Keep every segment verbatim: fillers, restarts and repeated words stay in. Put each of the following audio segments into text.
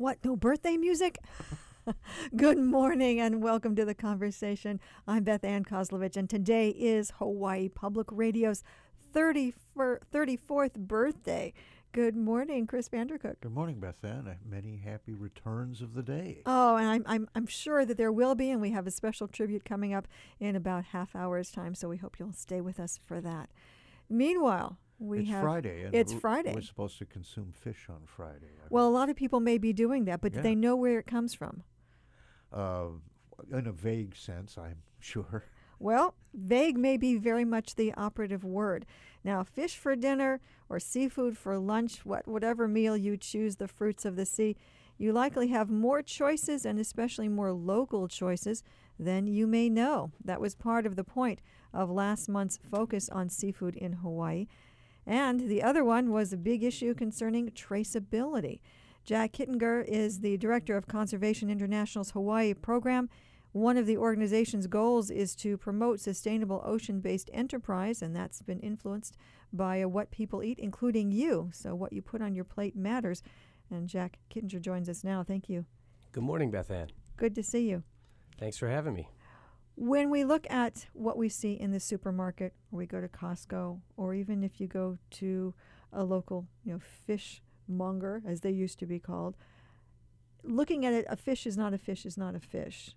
What, no birthday music? Good morning and welcome to the conversation. I'm Beth Ann Kozlovich, and today is Hawaii Public Radio's thirty-fourth birthday. Good morning, Chris Vandercook. Good morning, Beth Ann. Many happy returns of the day. Oh, and I'm, I'm, I'm sure that there will be, and we have a special tribute coming up in about half hour's time, so we hope you'll stay with us for that. Meanwhile, we it's have... Friday. And it's we're, Friday. We're supposed to consume fish on Friday. I Well, a lot of people may be doing that, but Yeah. do they know where it comes from? Uh, in a vague sense, I'm sure. Well, vague may be very much the operative word. Now, fish for dinner or seafood for lunch, what, whatever meal you choose, the fruits of the sea, you likely have more choices and especially more local choices than you may know. That was part of the point of last month's focus on seafood in Hawaii. And the other one was a big issue concerning traceability. Jack Kittinger is the director of Conservation International's Hawaii program. One of the organization's goals is to promote sustainable ocean-based enterprise, and that's been influenced by uh, what people eat, including you. So what you put on your plate matters. And Jack Kittinger joins us now. Thank you. Good morning, Beth Ann. Good to see you. Thanks for having me. When we look at what we see in the supermarket, or we go to Costco, or even if you go to a local, you know, fish monger, as they used to be called, looking at it, a fish is not a fish is not a fish.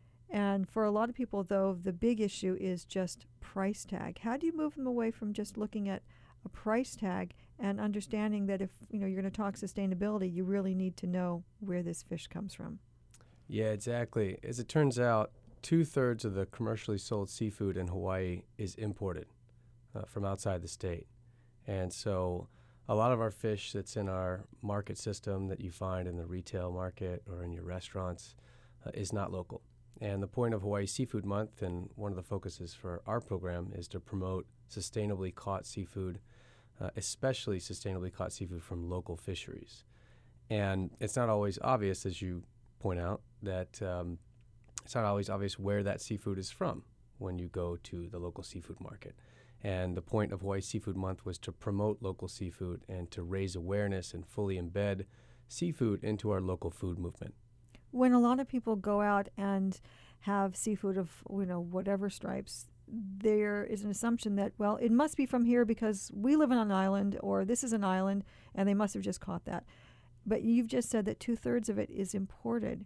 And for a lot of people, though, the big issue is just price tag. How do you move them away from just looking at a price tag and understanding that if you know you're going to talk sustainability, you really need to know where this fish comes from? Yeah, exactly. As it turns out, two-thirds of the commercially sold seafood in Hawaii is imported uh, from outside the state. And so a lot of our fish that's in our market system that you find in the retail market or in your restaurants uh, is not local. And the point of Hawaii Seafood Month, and one of the focuses for our program, is to promote sustainably caught seafood, uh, especially sustainably caught seafood from local fisheries. And it's not always obvious, as you point out, that um, it's not always obvious where that seafood is from when you go to the local seafood market. And the point of Hawaii Seafood Month was to promote local seafood and to raise awareness and fully embed seafood into our local food movement. When a lot of people go out and have seafood of, you know, whatever stripes, there is an assumption that, well, it must be from here because we live on an island, or this is an island, and they must have just caught that. But you've just said that two-thirds of it is imported.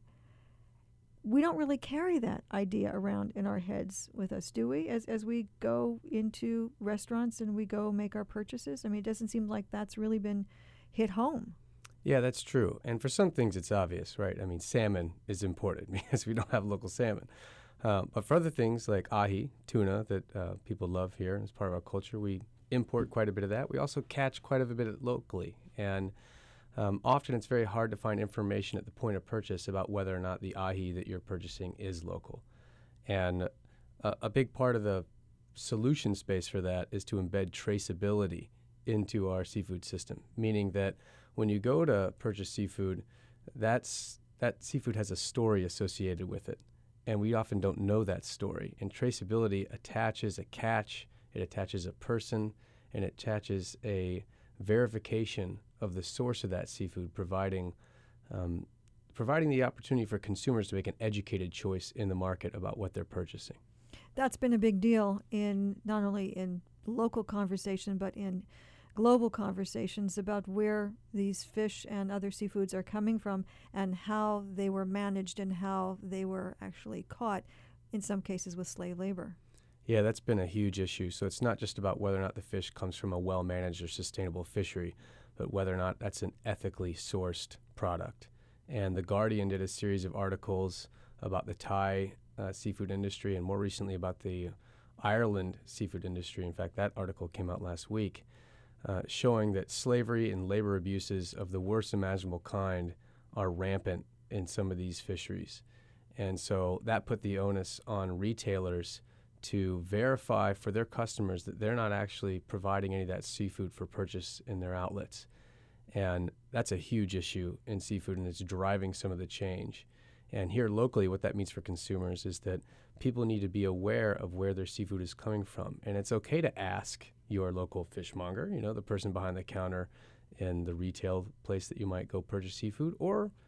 We don't really carry that idea around in our heads with us, do we, as as we go into restaurants and we go make our purchases? I mean, it doesn't seem like that's really been hit home. Yeah, that's true. And for some things, it's obvious, right? I mean, salmon is imported because we don't have local salmon. Um, but for other things like ahi, tuna, that uh, people love here as part of our culture, we import quite a bit of that. We also catch quite a bit locally. And um, often it's very hard to find information at the point of purchase about whether or not the ahi that you're purchasing is local. And a, a big part of the solution space for that is to embed traceability into our seafood system, meaning that when you go to purchase seafood, that's that seafood has a story associated with it, and we often don't know that story. And traceability attaches a catch, it attaches a person, and it attaches a verification of the source of that seafood, providing um, providing the opportunity for consumers to make an educated choice in the market about what they're purchasing. That's been a big deal in not only in local conversation, but in global conversations about where these fish and other seafoods are coming from and how they were managed and how they were actually caught, in some cases with slave labor. Yeah, that's been a huge issue. So it's not just about whether or not the fish comes from a well-managed or sustainable fishery, but whether or not that's an ethically sourced product. And The Guardian did a series of articles about the Thai uh, seafood industry and more recently about the Ireland seafood industry. In fact, that article came out last week. Uh, showing that slavery and labor abuses of the worst imaginable kind are rampant in some of these fisheries. And so that put the onus on retailers to verify for their customers that they're not actually providing any of that seafood for purchase in their outlets. And that's a huge issue in seafood, and it's driving some of the change. And here locally, what that means for consumers is that people need to be aware of where their seafood is coming from. And it's okay to ask your local fishmonger, you know, the person behind the counter in the retail place that you might go purchase seafood, or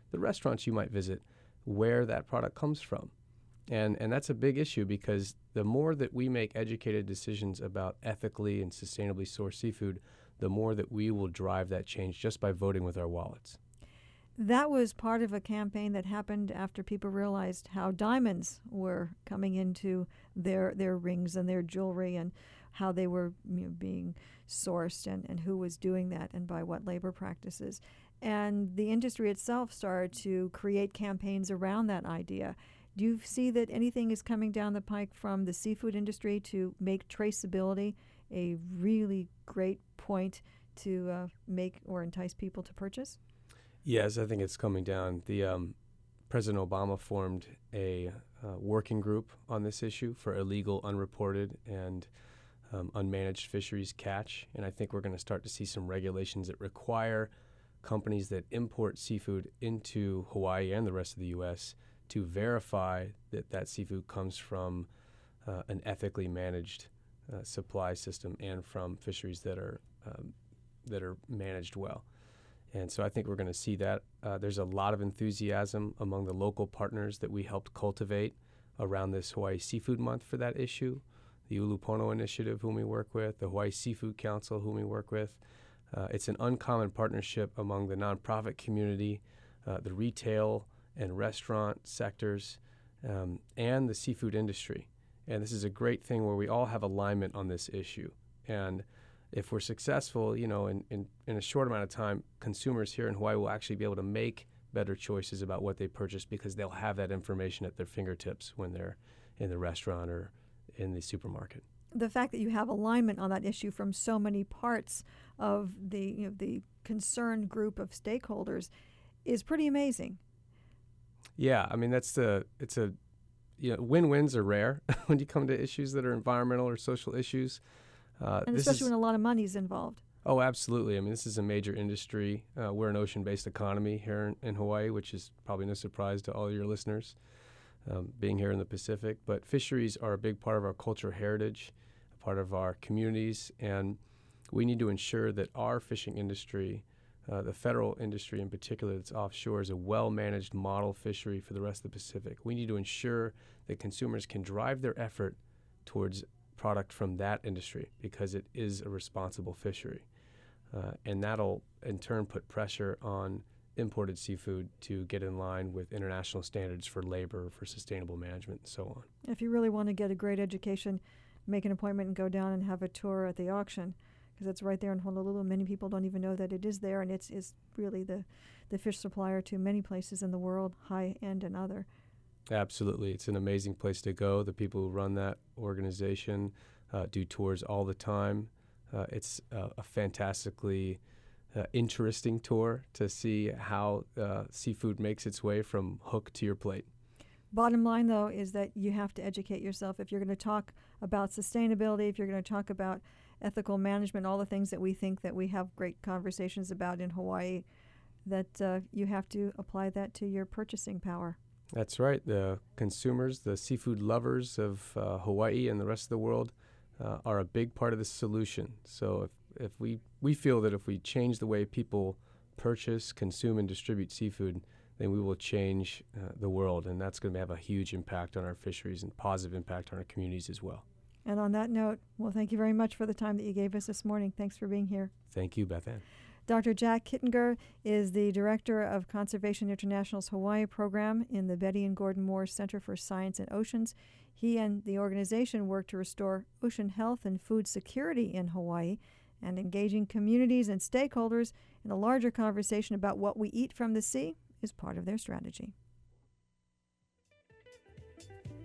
the restaurants you might visit, where that product comes from. And and that's a big issue, because the more that we make educated decisions about ethically and sustainably sourced seafood, the more that we will drive that change just by voting with our wallets. That was part of a campaign that happened after people realized how diamonds were coming into their their rings and their jewelry, and how they were, you know, being sourced, and, and who was doing that and by what labor practices. And the industry itself started to create campaigns around that idea. Do you see that anything is coming down the pike from the seafood industry to make traceability a really great point to uh, make or entice people to purchase? Yes, I think it's coming down. The um, President Obama formed a uh, working group on this issue for illegal, unreported, and um, unmanaged fisheries catch. And I think we're going to start to see some regulations that require companies that import seafood into Hawaii and the rest of the U S to verify that that seafood comes from uh, an ethically managed uh, supply system and from fisheries that are um, that are managed well. And so I think we're going to see that. Uh, there's a lot of enthusiasm among the local partners that we helped cultivate around this Hawaii Seafood Month for that issue. The Ulupono Initiative, whom we work with, the Hawaii Seafood Council, whom we work with. Uh, it's an uncommon partnership among the nonprofit community, uh, the retail and restaurant sectors, um, and the seafood industry. And this is a great thing where we all have alignment on this issue. And if we're successful, you know, in, in, in a short amount of time, consumers here in Hawaii will actually be able to make better choices about what they purchase, because they'll have that information at their fingertips when they're in the restaurant or in the supermarket. The fact that you have alignment on that issue from so many parts of the, you know, the concerned group of stakeholders is pretty amazing. Yeah, I mean, that's the, it's a, you know, win-wins are rare when you come to issues that are environmental or social issues. Uh, and especially when a lot of money is involved. Oh, absolutely. I mean, this is a major industry. Uh, we're an ocean-based economy here in, in Hawaii, which is probably no surprise to all your listeners, um, being here in the Pacific. But fisheries are a big part of our cultural heritage, a part of our communities, and we need to ensure that our fishing industry, uh, the federal industry in particular that's offshore, is a well-managed model fishery for the rest of the Pacific. We need to ensure that consumers can drive their effort towards product from that industry, because it is a responsible fishery. Uh, and that'll in turn put pressure on imported seafood to get in line with international standards for labor, for sustainable management, and so on. If you really want to get a great education, make an appointment and go down and have a tour at the auction, because it's right there in Honolulu. Many people don't even know that it is there, and it's, it's really the, the fish supplier to many places in the world, high end and other. Absolutely. It's an amazing place to go. The people who run that organization uh, do tours all the time. Uh, it's uh, a fantastically uh, interesting tour to see how uh, seafood makes its way from hook to your plate. Bottom line, though, is that you have to educate yourself. If you're going to talk about sustainability, if you're going to talk about ethical management, all the things that we think that we have great conversations about in Hawaii, that uh, you have to apply that to your purchasing power. That's right. The consumers, the seafood lovers of uh, Hawaii and the rest of the world uh, are a big part of the solution. So if, if we, we feel that if we change the way people purchase, consume, and distribute seafood, then we will change uh, the world. And that's going to have a huge impact on our fisheries and positive impact on our communities as well. And on that note, well, thank you very much for the time that you gave us this morning. Thanks for being here. Thank you, Beth Ann. Doctor Jack Kittinger is the director of Conservation International's Hawaii program in the Betty and Gordon Moore Center for Science and Oceans. He and the organization work to restore ocean health and food security in Hawaii, and engaging communities and stakeholders in a larger conversation about what we eat from the sea is part of their strategy.